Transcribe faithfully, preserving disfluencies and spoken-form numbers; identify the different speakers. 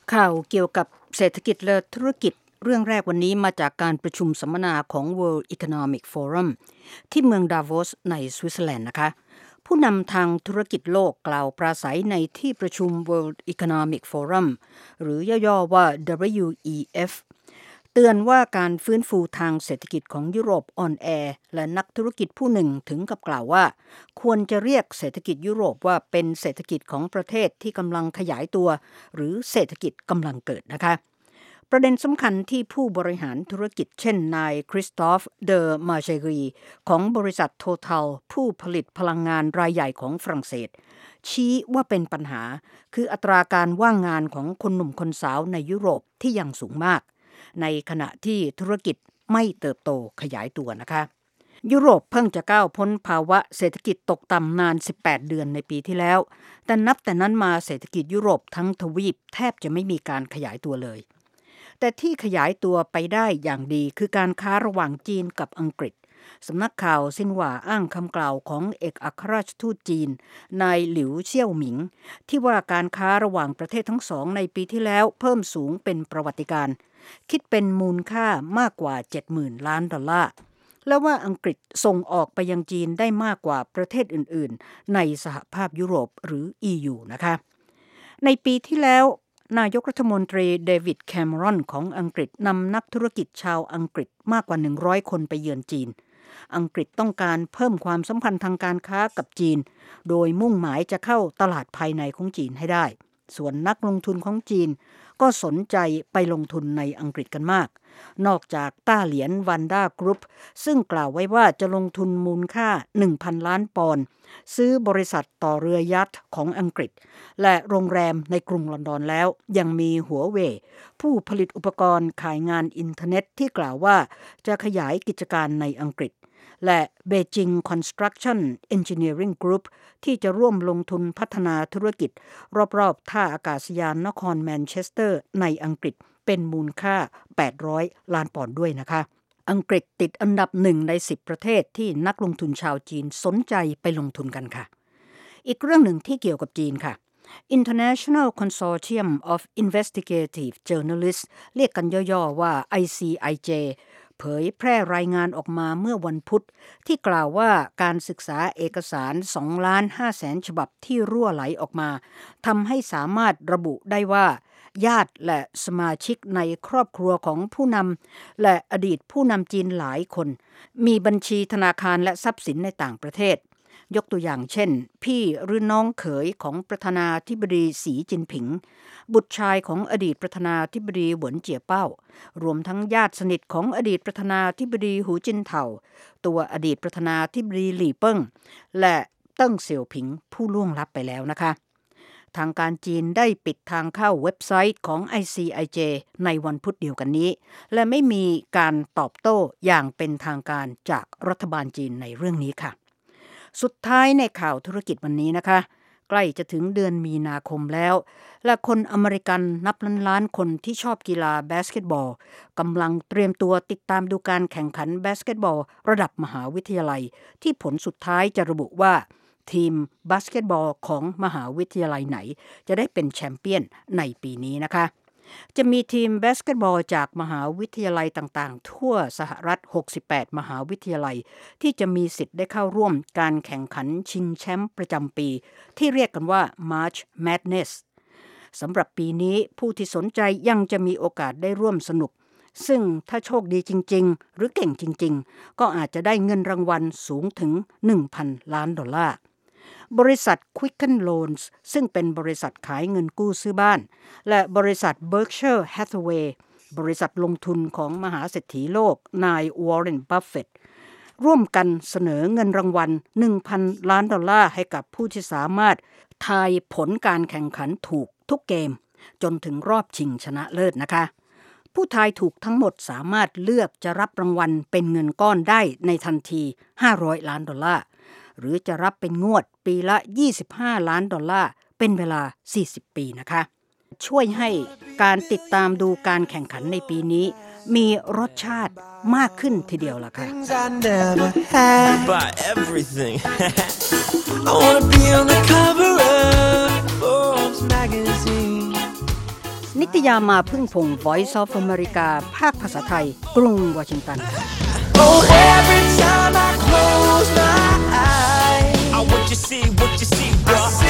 Speaker 1: ข่าวเกี่ยวกับเศรษฐกิจและธุรกิจเรื่องแรกวันนี้มาจากการประชุมสัมมนาของ World Economic Forum ที่เมืองดาโวสในสวิตเซอร์แลนด์นะคะผู้นำทางธุรกิจโลกกล่าวปราศัยในที่ประชุม World Economic Forum หรือย่อๆว่า ดับเบิลยู อี เอฟ เตือนว่าการฟื้นฟูทางเศรษฐกิจของยุโรปอ่อนแอและนักธุรกิจผู้หนึ่งถึงกับกล่าวว่าควรจะเรียกเศรษฐกิจยุโรปว่าเป็นเศรษฐกิจของประเทศที่กำลังขยายตัวหรือเศรษฐกิจกำลังเกิดนะคะประเด็นสำคัญที่ผู้บริหารธุรกิจเช่นนายคริสตอฟเดอมาเชรีของบริษัทโททัลผู้ผลิตพลังงานรายใหญ่ของฝรั่งเศสชี้ว่าเป็นปัญหาคืออัตราการว่างงานของคนหนุ่มคนสาวในยุโรปที่ยังสูงมากในขณะที่ธุรกิจไม่เติบโตขยายตัวนะคะยุโรปเพิ่งจะก้าวพ้นภาวะเศรษฐกิจตกต่ำนานสิบแปดเดือนในปีที่แล้วแต่นับแต่นั้นมาเศรษฐกิจยุโรปทั้งทวีปแทบจะไม่มีการขยายตัวเลยแต่ที่ขยายตัวไปได้อย่างดีคือการค้าระหว่างจีนกับอังกฤษสำนักข่าวซินหว่าอ้างคำกล่าวของเอกอัครราชทูตจีนนายหลิวเซี่ยวหมิงที่ว่าการค้าระหว่างประเทศทั้งสองในปีที่แล้วเพิ่มสูงเป็นประวัติการณ์คิดเป็นมูลค่ามากกว่า เจ็ดหมื่น ล้านดอลลาร์และว่าอังกฤษส่งออกไปยังจีนได้มากกว่าประเทศอื่นๆในสหภาพยุโรปหรือ อี ยู นะคะในปีที่แล้วนายกรัฐมนตรีเดวิดแคมเมรอนของอังกฤษนำนักธุรกิจชาวอังกฤษมากกว่าหนึ่งร้อยคนไปเยือนจีนอังกฤษต้องการเพิ่มความสัมพันธ์ทางการค้ากับจีนโดยมุ่งหมายจะเข้าตลาดภายในของจีนให้ได้ส่วนนักลงทุนของจีนก็สนใจไปลงทุนในอังกฤษกันมากนอกจากต้าเหลียนวันด้ากรุ๊ปซึ่งกล่าวไว้ว่าจะลงทุนมูลค่า หนึ่งพัน ล้านปอนด์ซื้อบริษัทต่อเรือยัตต์ของอังกฤษและโรงแรมในกรุงลอนดอนแล้วยังมีหัวเว่ยผู้ผลิตอุปกรณ์ขายงานอินเทอร์เน็ตที่กล่าวว่าจะขยายกิจการในอังกฤษและ Beijing Construction Engineering Group ที่จะร่วมลงทุนพัฒนาธุรกิจรอบๆท่าอากาศยานนครแมนเชสเตอร์ในอังกฤษเป็นมูลค่าแปดร้อยล้านปอนด์ด้วยนะคะอังกฤษติดอันดับหนึ่งในสิบประเทศที่นักลงทุนชาวจีนสนใจไปลงทุนกันค่ะอีกเรื่องหนึ่งที่เกี่ยวกับจีนค่ะ International Consortium of Investigative Journalists เรียกกันย่อๆว่า ไอ ซี ไอ เจเผยแพร่รายงานออกมาเมื่อวันพุธที่กล่าวว่าการศึกษาเอกสาร สองล้านห้าแสน ฉบับที่รั่วไหลออกมาทำให้สามารถระบุได้ว่าญาติและสมาชิกในครอบครัวของผู้นำและอดีตผู้นำจีนหลายคนมีบัญชีธนาคารและทรัพย์สินในต่างประเทศยกตัวอย่างเช่นพี่หรือน้องเขยของประธานาธิบดีสีจิ้นผิงบุตรชายของอดีตประธานาธิบดีเหวินเจี๋ยเป้ารวมทั้งญาติสนิทของอดีตประธานาธิบดีหูจินเถ่าตัวอดีตประธานาธิบดีหลี่เปิ้งและเติ้งเสี่ยวผิงผู้ล่วงลับไปแล้วนะคะทางการจีนได้ปิดทางเข้าเว็บไซต์ของ ไอ ซี ไอ เจ ในวันพุธเดียวกันนี้และไม่มีการตอบโต้อย่างเป็นทางการจากรัฐบาลจีนในเรื่องนี้ค่ะสุดท้ายในข่าวธุรกิจวันนี้นะคะใกล้จะถึงเดือนมีนาคมแล้วและคนอเมริกันนับล้านๆคนที่ชอบกีฬาบาสเกตบอลกำลังเตรียมตัวติดตามดูการแข่งขันบาสเกตบอลระดับมหาวิทยาลัยที่ผลสุดท้ายจะระบุว่าทีมบาสเกตบอลของมหาวิทยาลัยไหนจะได้เป็นแชมเปี้ยนในปีนี้นะคะจะมีทีมบาสเกตบอลจากมหาวิทยาลัยต่างๆทั่วสหรัฐหกสิบแปดมหาวิทยาลัยที่จะมีสิทธิ์ได้เข้าร่วมการแข่งขันชิงแชมป์ประจำปีที่เรียกกันว่า March Madness สำหรับปีนี้ผู้ที่สนใจยังจะมีโอกาสได้ร่วมสนุกซึ่งถ้าโชคดีจริงๆหรือเก่งจริงๆก็อาจจะได้เงินรางวัลสูงถึง หนึ่งพัน ล้านดอลลาร์บริษัท Quicken Loans ซึ่งเป็นบริษัทขายเงินกู้ซื้อบ้านและบริษัท Berkshire Hathaway บริษัทลงทุนของมหาเศรษฐีโลกนายวอร์เรน บัฟเฟตต์ร่วมกันเสนอเงินรางวัล หนึ่งพัน ล้านดอลลาร์ให้กับผู้ที่สามารถทายผลการแข่งขันถูกทุกเกมจนถึงรอบชิงชนะเลิศนะคะผู้ทายถูกทั้งหมดสามารถเลือกจะรับรางวัลเป็นเงินก้อนได้ในทันทีห้าร้อยล้านดอลลาร์หรือจะรับเป็นงวดปีละยี่สิบห้าล้านดอลลาร์เป็นเวลาสี่สิบปีนะคะช่วยให้การติดตามดูการแข่งขันในปีนี้มีรสชาติมากขึ้นทีเดียวล่ะค่ะนิตยามาพึ่งพง Voice of America ภาคภาษาไทยกรุงวอชิงตัน
Speaker 2: Oh, every time I close my eyes, I want you see, what you see, what I see.